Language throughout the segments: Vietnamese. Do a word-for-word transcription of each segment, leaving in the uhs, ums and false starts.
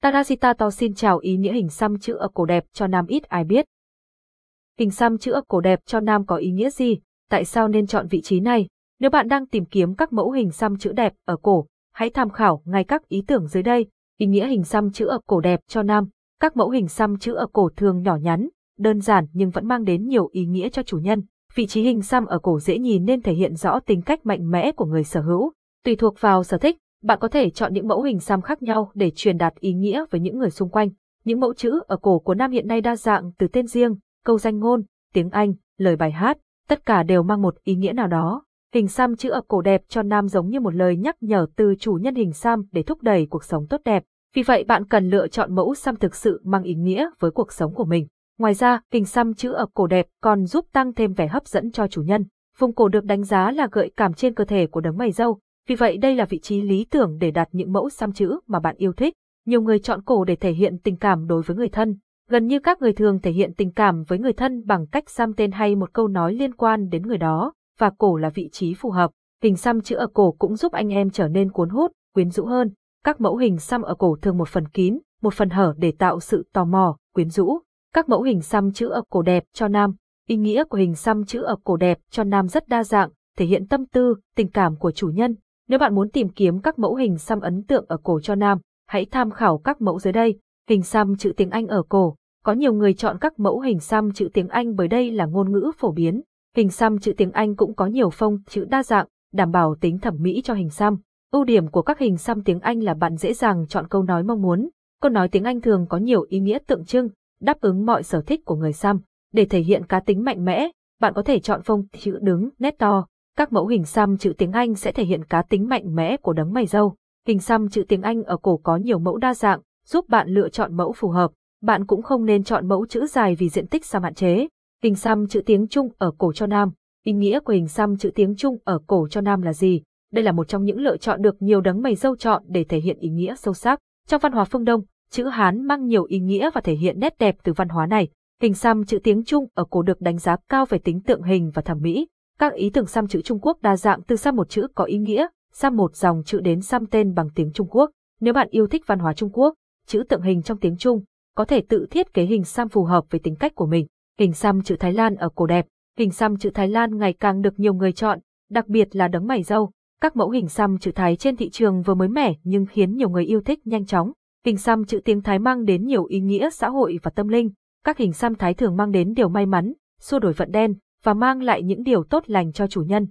Tarashita To xin chào. Ý nghĩa hình xăm chữ ở cổ đẹp cho nam ít ai biết. Hình xăm chữ ở cổ đẹp cho nam có ý nghĩa gì? Tại sao nên chọn vị trí này? Nếu bạn đang tìm kiếm các mẫu hình xăm chữ đẹp ở cổ, hãy tham khảo ngay các ý tưởng dưới đây. Ý nghĩa hình xăm chữ ở cổ đẹp cho nam. Các mẫu hình xăm chữ ở cổ thường nhỏ nhắn, đơn giản nhưng vẫn mang đến nhiều ý nghĩa cho chủ nhân. Vị trí hình xăm ở cổ dễ nhìn nên thể hiện rõ tính cách mạnh mẽ của người sở hữu. Tùy thuộc vào sở thích, bạn có thể chọn những mẫu hình xăm khác nhau để truyền đạt ý nghĩa với những người xung quanh. Những mẫu chữ ở cổ của nam hiện nay đa dạng, từ tên riêng, câu danh ngôn, tiếng Anh, lời bài hát, tất cả đều mang một ý nghĩa nào đó. Hình xăm chữ ở cổ đẹp cho nam giống như một lời nhắc nhở từ chủ nhân hình xăm để thúc đẩy cuộc sống tốt đẹp. Vì vậy bạn cần lựa chọn mẫu xăm thực sự mang ý nghĩa với cuộc sống của mình. Ngoài ra, hình xăm chữ ở cổ đẹp còn giúp tăng thêm vẻ hấp dẫn cho chủ nhân. Vùng cổ được đánh giá là gợi cảm trên cơ thể của đấng mày râu, vì vậy đây là vị trí lý tưởng để đặt những mẫu xăm chữ mà bạn yêu thích. Nhiều người chọn cổ để thể hiện tình cảm đối với người thân. Gần như các người thường thể hiện tình cảm với người thân bằng cách xăm tên hay một câu nói liên quan đến người đó, và cổ là vị trí phù hợp. Hình xăm chữ ở cổ cũng giúp anh em trở nên cuốn hút, quyến rũ hơn. Các mẫu hình xăm ở cổ thường một phần kín, một phần hở để tạo sự tò mò, quyến rũ. Các mẫu hình xăm chữ ở cổ đẹp cho nam. Ý nghĩa của hình xăm chữ ở cổ đẹp cho nam rất đa dạng, thể hiện tâm tư, tình cảm của chủ nhân. Nếu bạn muốn tìm kiếm các mẫu hình xăm ấn tượng ở cổ cho nam, hãy tham khảo các mẫu dưới đây. Hình xăm chữ tiếng Anh ở cổ. Có nhiều người chọn các mẫu hình xăm chữ tiếng Anh bởi đây là ngôn ngữ phổ biến. Hình xăm chữ tiếng Anh cũng có nhiều phông chữ đa dạng, đảm bảo tính thẩm mỹ cho hình xăm. Ưu điểm của các hình xăm tiếng Anh là bạn dễ dàng chọn câu nói mong muốn. Câu nói tiếng Anh thường có nhiều ý nghĩa tượng trưng, đáp ứng mọi sở thích của người xăm. Để thể hiện cá tính mạnh mẽ, bạn có thể chọn phông chữ đứng, nét to. Các mẫu hình xăm chữ tiếng Anh sẽ thể hiện cá tính mạnh mẽ của đấng mày râu. Hình xăm chữ tiếng Anh ở cổ có nhiều mẫu đa dạng, giúp bạn lựa chọn mẫu phù hợp. Bạn cũng không nên chọn mẫu chữ dài vì diện tích xăm hạn chế. Hình xăm chữ tiếng Trung ở cổ cho nam. Ý nghĩa của hình xăm chữ tiếng Trung ở cổ cho nam là gì? Đây là một trong những lựa chọn được nhiều đấng mày râu chọn để thể hiện ý nghĩa sâu sắc. Trong văn hóa phương Đông, chữ Hán mang nhiều ý nghĩa và thể hiện nét đẹp từ văn hóa này. Hình xăm chữ tiếng Trung ở cổ được đánh giá cao về tính tượng hình và thẩm mỹ. Các ý tưởng xăm chữ Trung Quốc đa dạng, từ xăm một chữ có ý nghĩa, xăm một dòng chữ đến xăm tên bằng tiếng Trung Quốc. Nếu bạn yêu thích văn hóa Trung Quốc, chữ tượng hình trong tiếng Trung, có thể tự thiết kế hình xăm phù hợp với tính cách của mình. Hình xăm chữ Thái Lan ở cổ đẹp. Hình xăm chữ Thái Lan ngày càng được nhiều người chọn, đặc biệt là đấng mày râu. Các mẫu hình xăm chữ Thái trên thị trường vừa mới mẻ nhưng khiến nhiều người yêu thích nhanh chóng. Hình xăm chữ tiếng Thái mang đến nhiều ý nghĩa xã hội và tâm linh. Các hình xăm Thái thường mang đến điều may mắn, xua đuổi vận đen và mang lại những điều tốt lành cho chủ nhân.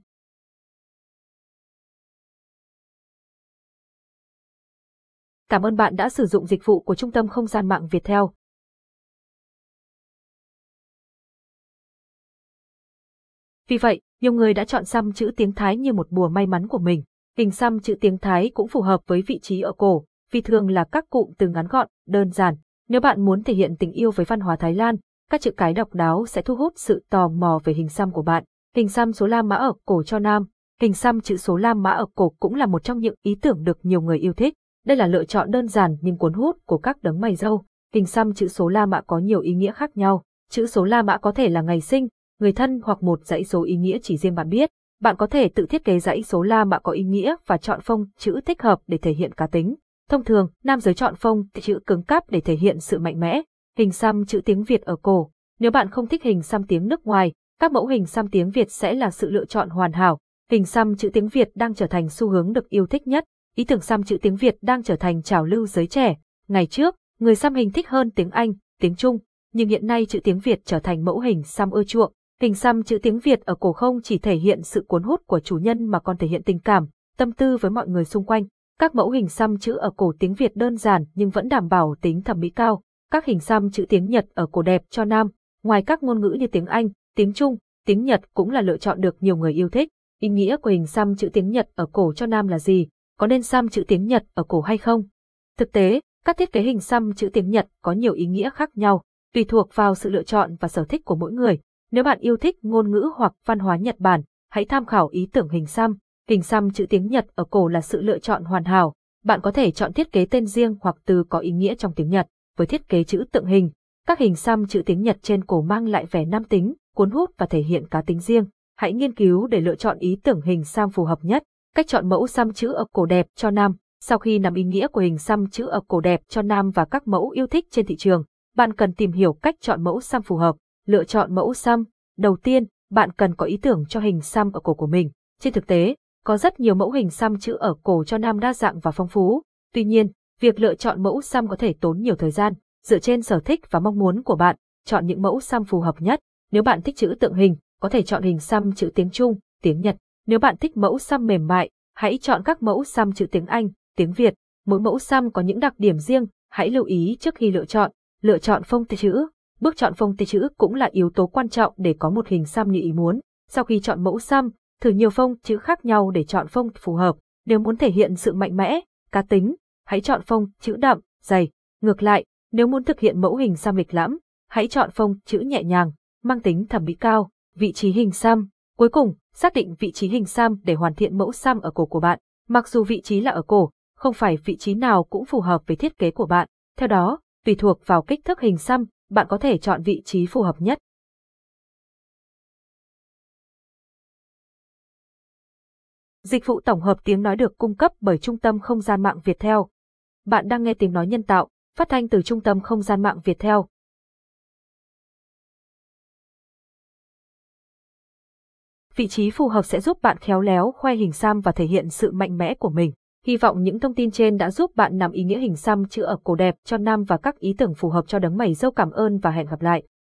Cảm ơn bạn đã sử dụng dịch vụ của Trung tâm Không gian mạng Viettel. Vì vậy, nhiều người đã chọn xăm chữ tiếng Thái như một bùa may mắn của mình. Hình xăm chữ tiếng Thái cũng phù hợp với vị trí ở cổ, vì thường là các cụm từ ngắn gọn, đơn giản. Nếu bạn muốn thể hiện tình yêu với văn hóa Thái Lan, các chữ cái độc đáo sẽ thu hút sự tò mò về hình xăm của bạn. Hình xăm số La Mã ở cổ cho nam. Hình xăm chữ số La Mã ở cổ cũng là một trong những ý tưởng được nhiều người yêu thích. Đây là lựa chọn đơn giản nhưng cuốn hút của các đấng mày râu. Hình xăm chữ số La Mã có nhiều ý nghĩa khác nhau. Chữ số La Mã có thể là ngày sinh, người thân hoặc một dãy số ý nghĩa chỉ riêng bạn biết. Bạn có thể tự thiết kế dãy số La Mã có ý nghĩa và chọn phông chữ thích hợp để thể hiện cá tính. Thông thường, nam giới chọn phông chữ cứng cáp để thể hiện sự mạnh mẽ. Hình xăm chữ tiếng Việt ở cổ. Nếu bạn không thích hình xăm tiếng nước ngoài, các mẫu hình xăm tiếng Việt sẽ là sự lựa chọn hoàn hảo. Hình xăm chữ tiếng Việt đang trở thành xu hướng được yêu thích nhất. Ý tưởng xăm chữ tiếng Việt đang trở thành trào lưu giới trẻ. Ngày trước, người xăm hình thích hơn tiếng Anh, tiếng Trung, nhưng hiện nay chữ tiếng Việt trở thành mẫu hình xăm ưa chuộng. Hình xăm chữ tiếng Việt ở cổ không chỉ thể hiện sự cuốn hút của chủ nhân mà còn thể hiện tình cảm, tâm tư với mọi người xung quanh. Các mẫu hình xăm chữ ở cổ tiếng Việt đơn giản nhưng vẫn đảm bảo tính thẩm mỹ cao. Các hình xăm chữ tiếng Nhật ở cổ đẹp cho nam. Ngoài các ngôn ngữ như tiếng Anh, tiếng Trung, tiếng Nhật cũng là lựa chọn được nhiều người yêu thích. Ý nghĩa của hình xăm chữ tiếng Nhật ở cổ cho nam là gì? Có nên xăm chữ tiếng Nhật ở cổ hay không? Thực tế, các thiết kế hình xăm chữ tiếng Nhật có nhiều ý nghĩa khác nhau, tùy thuộc vào sự lựa chọn và sở thích của mỗi người. Nếu bạn yêu thích ngôn ngữ hoặc văn hóa Nhật Bản, hãy tham khảo ý tưởng hình xăm. Hình xăm chữ tiếng Nhật ở cổ là sự lựa chọn hoàn hảo. Bạn có thể chọn thiết kế tên riêng hoặc từ có ý nghĩa trong tiếng Nhật. Với thiết kế chữ tượng hình, các hình xăm chữ tiếng Nhật trên cổ mang lại vẻ nam tính, cuốn hút và thể hiện cá tính riêng. Hãy nghiên cứu để lựa chọn ý tưởng hình xăm phù hợp nhất. Cách chọn mẫu xăm chữ ở cổ đẹp cho nam. Sau khi nắm ý nghĩa của hình xăm chữ ở cổ đẹp cho nam và các mẫu yêu thích trên thị trường, bạn cần tìm hiểu cách chọn mẫu xăm phù hợp. Lựa chọn mẫu xăm. Đầu tiên, bạn cần có ý tưởng cho hình xăm ở cổ của mình. Trên thực tế, có rất nhiều mẫu hình xăm chữ ở cổ cho nam đa dạng và phong phú. Tuy nhiên, việc lựa chọn mẫu xăm có thể tốn nhiều thời gian. Dựa trên sở thích và mong muốn của bạn, chọn những mẫu xăm phù hợp nhất. Nếu bạn thích chữ tượng hình, có thể chọn hình xăm chữ tiếng Trung, tiếng Nhật. Nếu bạn thích mẫu xăm mềm mại, hãy chọn các mẫu xăm chữ tiếng Anh, tiếng Việt. Mỗi mẫu xăm có những đặc điểm riêng, hãy lưu ý trước khi lựa chọn. Lựa chọn phông chữ. Bước chọn phông chữ cũng là yếu tố quan trọng để có một hình xăm như ý muốn. Sau khi chọn mẫu xăm, thử nhiều phông chữ khác nhau để chọn phông phù hợp. Nếu muốn thể hiện sự mạnh mẽ, cá tính, hãy chọn phông chữ đậm, dày. Ngược lại, nếu muốn thực hiện mẫu hình xăm lịch lãm, hãy chọn phông chữ nhẹ nhàng, mang tính thẩm mỹ cao. Vị trí hình xăm. Cuối cùng, xác định vị trí hình xăm để hoàn thiện mẫu xăm ở cổ của bạn. Mặc dù vị trí là ở cổ, không phải vị trí nào cũng phù hợp với thiết kế của bạn. Theo đó, tùy thuộc vào kích thước hình xăm, bạn có thể chọn vị trí phù hợp nhất. Dịch vụ tổng hợp tiếng nói được cung cấp bởi Trung tâm Không gian mạng Viettel. Bạn đang nghe tiếng nói nhân tạo, phát thanh từ Trung tâm Không gian mạng Viettel. Vị trí phù hợp sẽ giúp bạn khéo léo khoe hình xăm và thể hiện sự mạnh mẽ của mình. Hy vọng những thông tin trên đã giúp bạn nắm ý nghĩa hình xăm chữ ở cổ đẹp cho nam và các ý tưởng phù hợp cho đấng mày râu. Cảm ơn và hẹn gặp lại.